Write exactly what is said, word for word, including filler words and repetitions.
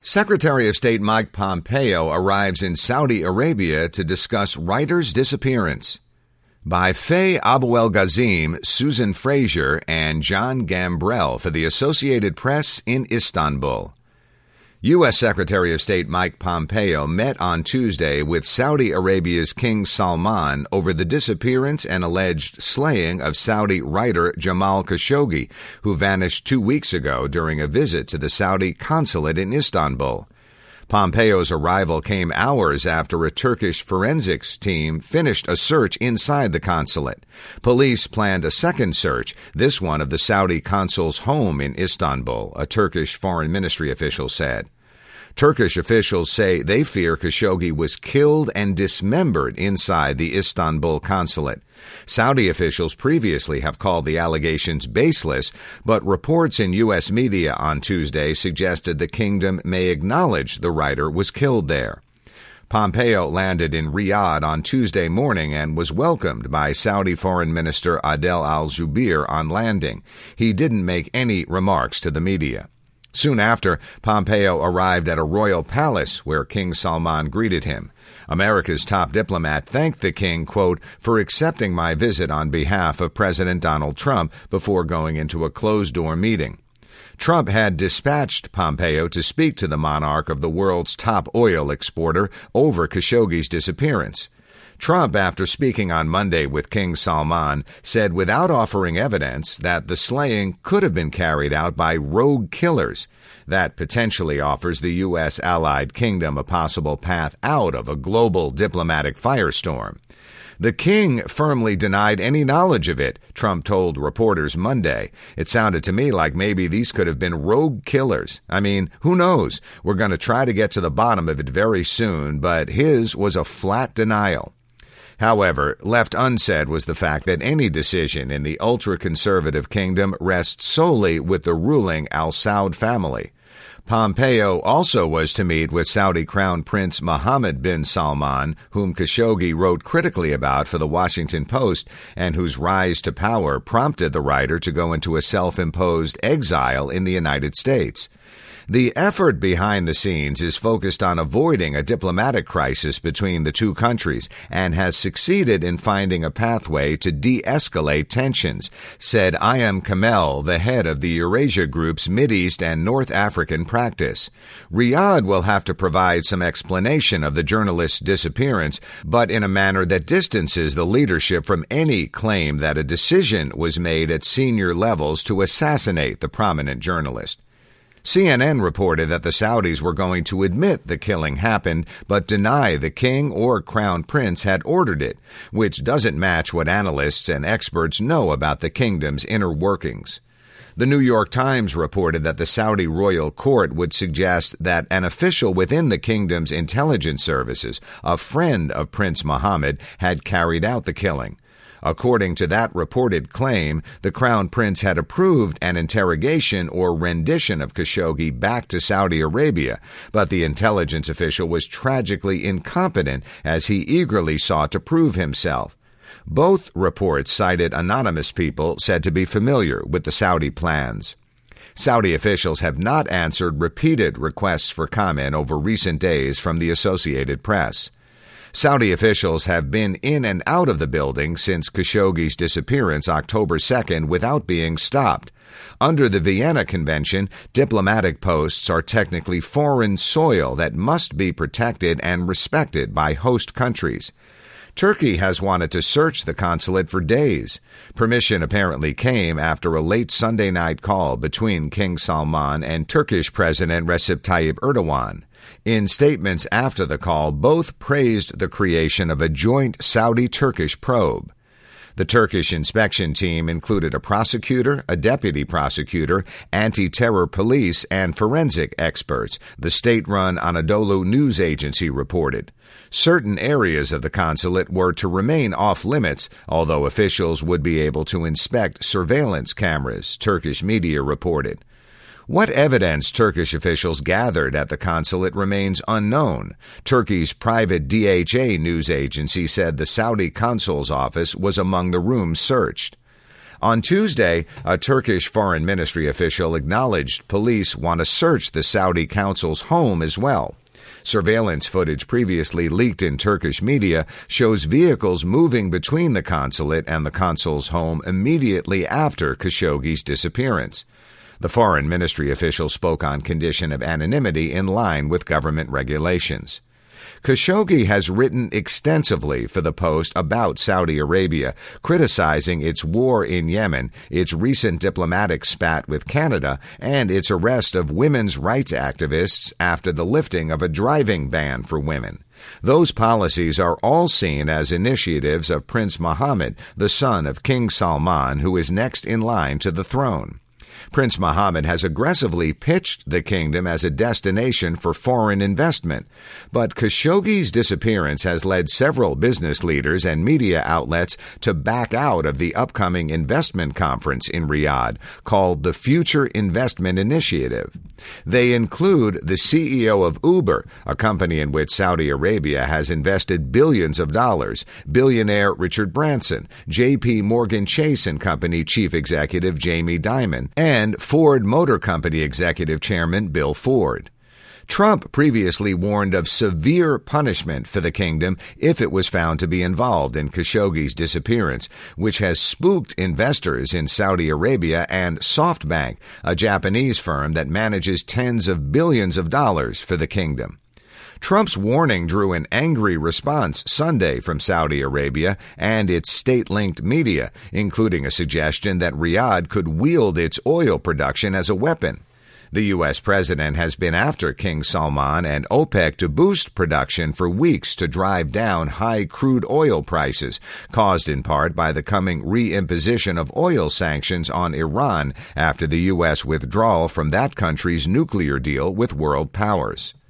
Secretary of State Mike Pompeo arrives in Saudi Arabia to discuss writer's disappearance. By Faye Abu-El-Ghazim, Susan Frazier, and John Gambrell for the Associated Press in Istanbul. U S. Secretary of State Mike Pompeo met on Tuesday with Saudi Arabia's King Salman over the disappearance and alleged slaying of Saudi writer Jamal Khashoggi, who vanished two weeks ago during a visit to the Saudi consulate in Istanbul. Pompeo's arrival came hours after a Turkish forensics team finished a search inside the consulate. Police planned a second search, this one of the Saudi consul's home in Istanbul, a Turkish foreign ministry official said. Turkish officials say they fear Khashoggi was killed and dismembered inside the Istanbul consulate. Saudi officials previously have called the allegations baseless, but reports in U S media on Tuesday suggested the kingdom may acknowledge the writer was killed there. Pompeo landed in Riyadh on Tuesday morning and was welcomed by Saudi Foreign Minister Adel al-Jubeir on landing. He didn't make any remarks to the media. Soon after, Pompeo arrived at a royal palace where King Salman greeted him. America's top diplomat thanked the king, quote, for accepting my visit on behalf of President Donald Trump before going into a closed-door meeting. Trump had dispatched Pompeo to speak to the monarch of the world's top oil exporter over Khashoggi's disappearance. Trump, after speaking on Monday with King Salman, said without offering evidence that the slaying could have been carried out by rogue killers. That potentially offers the U S allied kingdom a possible path out of a global diplomatic firestorm. The king firmly denied any knowledge of it, Trump told reporters Monday. It sounded to me like maybe these could have been rogue killers. I mean, who knows? We're going to try to get to the bottom of it very soon, but his was a flat denial. However, left unsaid was the fact that any decision in the ultra-conservative kingdom rests solely with the ruling Al Saud family. Pompeo also was to meet with Saudi Crown Prince Mohammed bin Salman, whom Khashoggi wrote critically about for the Washington Post and whose rise to power prompted the writer to go into a self-imposed exile in the United States. The effort behind the scenes is focused on avoiding a diplomatic crisis between the two countries and has succeeded in finding a pathway to de-escalate tensions, said Ayam Kamel, the head of the Eurasia Group's Mideast and North African practice. Riyadh will have to provide some explanation of the journalist's disappearance, but in a manner that distances the leadership from any claim that a decision was made at senior levels to assassinate the prominent journalist. C N N reported that the Saudis were going to admit the killing happened, but deny the king or crown prince had ordered it, which doesn't match what analysts and experts know about the kingdom's inner workings. The New York Times reported that the Saudi royal court would suggest that an official within the kingdom's intelligence services, a friend of Prince Mohammed, had carried out the killing. According to that reported claim, the Crown Prince had approved an interrogation or rendition of Khashoggi back to Saudi Arabia, but the intelligence official was tragically incompetent as he eagerly sought to prove himself. Both reports cited anonymous people said to be familiar with the Saudi plans. Saudi officials have not answered repeated requests for comment over recent days from the Associated Press. Saudi officials have been in and out of the building since Khashoggi's disappearance October second without being stopped. Under the Vienna Convention, diplomatic posts are technically foreign soil that must be protected and respected by host countries. Turkey has wanted to search the consulate for days. Permission apparently came after a late Sunday night call between King Salman and Turkish President Recep Tayyip Erdogan. In statements after the call, both praised the creation of a joint Saudi-Turkish probe. The Turkish inspection team included a prosecutor, a deputy prosecutor, anti-terror police, and forensic experts, the state-run Anadolu news agency reported. Certain areas of the consulate were to remain off-limits, although officials would be able to inspect surveillance cameras, Turkish media reported. What evidence Turkish officials gathered at the consulate remains unknown. Turkey's private D H A news agency said the Saudi consul's office was among the rooms searched. On Tuesday, a Turkish foreign ministry official acknowledged police want to search the Saudi consul's home as well. Surveillance footage previously leaked in Turkish media shows vehicles moving between the consulate and the consul's home immediately after Khashoggi's disappearance. The foreign ministry official spoke on condition of anonymity in line with government regulations. Khashoggi has written extensively for the Post about Saudi Arabia, criticizing its war in Yemen, its recent diplomatic spat with Canada, and its arrest of women's rights activists after the lifting of a driving ban for women. Those policies are all seen as initiatives of Prince Mohammed, the son of King Salman, who is next in line to the throne. Prince Mohammed has aggressively pitched the kingdom as a destination for foreign investment, but Khashoggi's disappearance has led several business leaders and media outlets to back out of the upcoming investment conference in Riyadh called the Future Investment Initiative. They include the C E O of Uber, a company in which Saudi Arabia has invested billions of dollars, billionaire Richard Branson, J P Morgan Chase and Company Chief Executive Jamie Dimon, and Ford Motor Company Executive Chairman Bill Ford. Trump previously warned of severe punishment for the kingdom if it was found to be involved in Khashoggi's disappearance, which has spooked investors in Saudi Arabia and SoftBank, a Japanese firm that manages tens of billions of dollars for the kingdom. Trump's warning drew an angry response Sunday from Saudi Arabia and its state-linked media, including a suggestion that Riyadh could wield its oil production as a weapon. The U S president has been after King Salman and OPEC to boost production for weeks to drive down high crude oil prices, caused in part by the coming reimposition of oil sanctions on Iran after the U S withdrawal from that country's nuclear deal with world powers.